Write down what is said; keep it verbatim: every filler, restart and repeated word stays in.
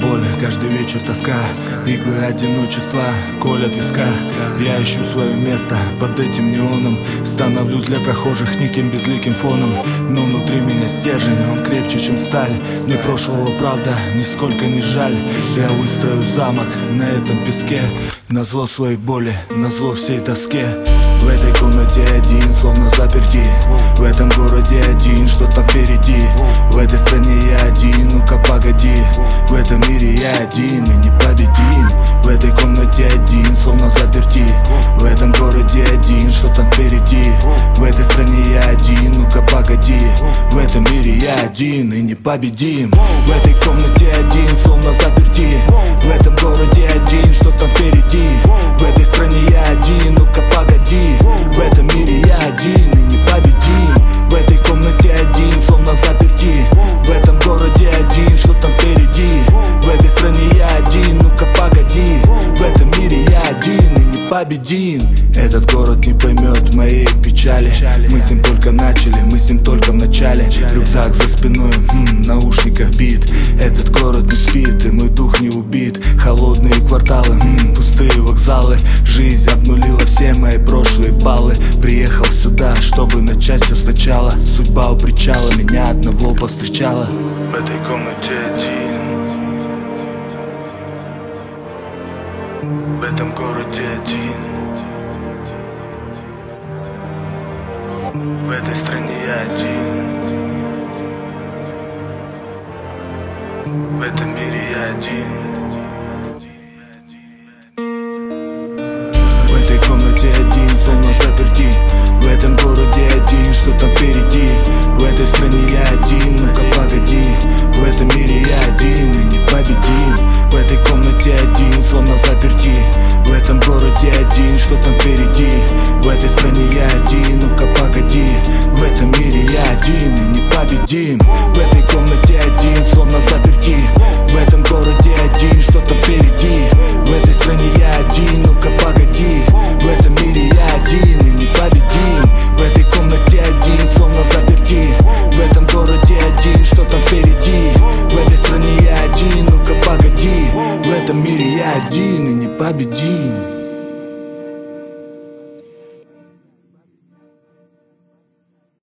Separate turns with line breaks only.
боль, каждый вечер тоска, иглы одиночества колят виска. Я ищу свое место под этим неоном, становлюсь для прохожих неким безликим фоном. Но внутри меня стержень, он крепче, чем сталь. Мне прошлого правда нисколько не жаль. Я выстрою замок на этом песке, назло своей боли, назло всей тоске. В этой комнате один, словно заперти. В этом городе один, что там впереди. В этой стране я один, ну-ка погоди. В этом мире я один и непобедим. В этой комнате один, словно заперти. В этом городе один, что там впереди. В этой стране я один, ну-ка погоди. В этом мире я один и непобедим. В этой комнате один, словно заперти. В этом городе один, что там впереди. В этой стране я один, ну-ка погоди. В этом мире я один и непобедим. В этой комнате один, словно заперти. В этом городе один, что там впереди. В этой стране я один, ну-ка погоди. В этом мире я один и непобедим. Этот город не поймет моей печали. Мы с ним только начали, мы с ним только в начале. Рюкзак за спиной, хм, наушниках бит. Этот город не спит, и мой дух не убит. Холодные кварталы, хм, пустые вокзалы. Жизнь обнулила все мои прошлые баллы. Приехал сюда, чтобы начать все сначала. Судьба у причала меня одного повстречала. В этой комнате один, в этом городе один, в этой стране я один, в этом мире я один.